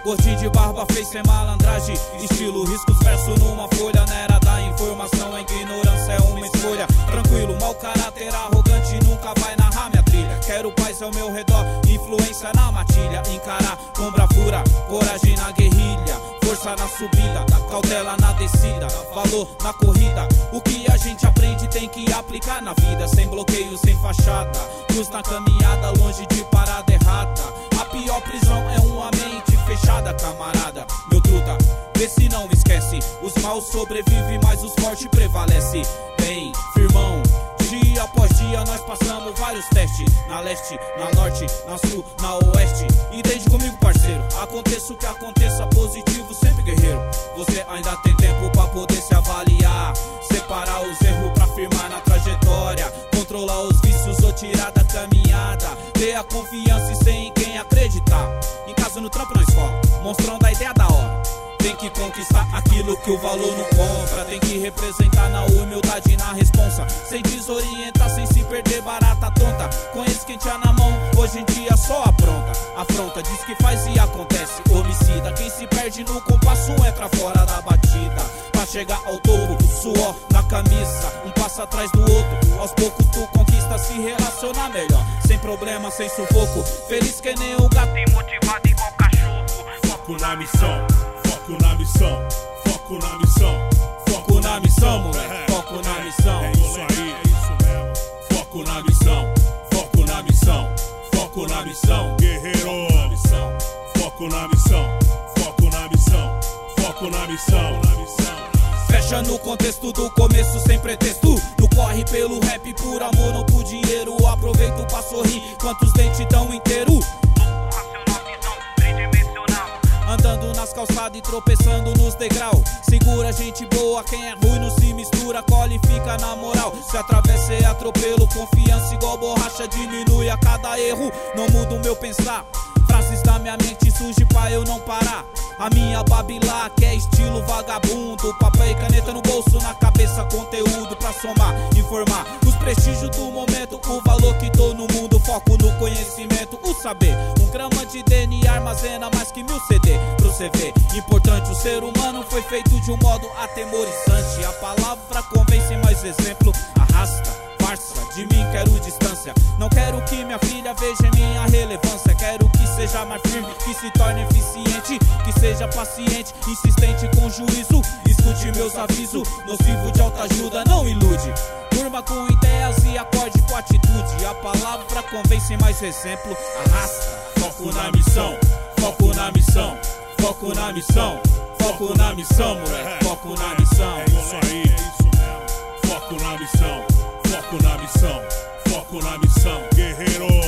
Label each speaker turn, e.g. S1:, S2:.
S1: Gostinho de barba fez sem malandragem, estilo riscos verso numa folha. Na era da informação, a ignorância é uma escolha. Tranquilo, mau caráter arrogante nunca vai narrar minha trilha. Quero paz ao meu redor, influência na matilha. Encarar com bravura, coragem na guerrilha, força na subida, cautela na descida, valor na corrida. O que a gente aprende tem que aplicar na vida, sem bloqueio, sem fachada, luz na caminhada, longe de parada errada. A pior prisão é uma mente fechada, camarada. Meu truta, vê se não esquece, os maus sobrevivem, mas os fortes prevalecem. Bem, firmão, dia após dia nós passamos vários testes. Na leste, na norte, na sul, na oeste. E desde comigo, parceiro, aconteça o que aconteça, positivo sempre guerreiro. Você ainda tem tempo pra poder se avaliar, separar os erros pra firmar na trajetória, controlar os vícios ou tirar da caminhada. Ter a confiança e ser em quem acreditar. Em casa, no trampo, na escola, mostrando a ideia da hora. Tem que conquistar aquilo que o valor não compra. Tem que representar na humildade e na responsa, sem desorientar, sem se perder barata tonta. Conheço quem tinha na mão, hoje em dia só afronta, diz que faz e acontece. Homicida, quem se perde no compasso entra fora da batida. Pra chegar ao topo, suor na camisa, um passo atrás do outro. Aos poucos tu conquista, se relacionar melhor, sem problema, sem sufoco. Feliz que nem o gato e motivado igual cachorro.
S2: Foco na missão, foco na missão, foco na missão,
S1: foco na missão, moleque, foco na missão.
S2: É isso aí, é isso mesmo. Foco na missão, foco na missão, foco na missão, guerreiro. Foco na missão, foco na missão, foco na missão.
S1: Fecha no contexto do começo sem pretexto. Tu corre pelo rap por amor, não por dinheiro. Aproveito pra sorrir, quantos dentes tão inteiro. Andando nas calçadas e tropeçando nos degraus. Segura gente boa, quem é ruim não se mistura, colhe e fica na moral. Se atravessa é atropelo, confiança igual borracha diminui a cada erro. Não muda o meu pensar, frases da minha mente surgem pra eu não parar. A minha Babilá que é estilo vagabundo, papel e caneta no bolso, na cabeça conteúdo pra somar, informar. Os prestígios do momento, o valor que tô no mundo. Foco no conhecimento, o saber. 1 grama de DNA armazena mais que 1000 CD. Pro você ver, importante, o ser humano foi feito de um modo atemorizante. A palavra convence, mais exemplo arrasta. Farsa, de mim quero distância. Não quero que minha filha veja em minha relevância. Quero que seja mais firme, que se torne eficiente, que seja paciente, insistente com juízo. Escute meus avisos, nocivo de alta ajuda, não ilude. Durma com ideias e acorde com atitude. A palavra convence, mais exemplo arrasta. Foco na missão, foco na missão, foco na missão, foco na missão, moleque, foco na missão.
S2: É isso aí, é isso mesmo. Foco na missão, foco na missão, foco na missão, guerreiro.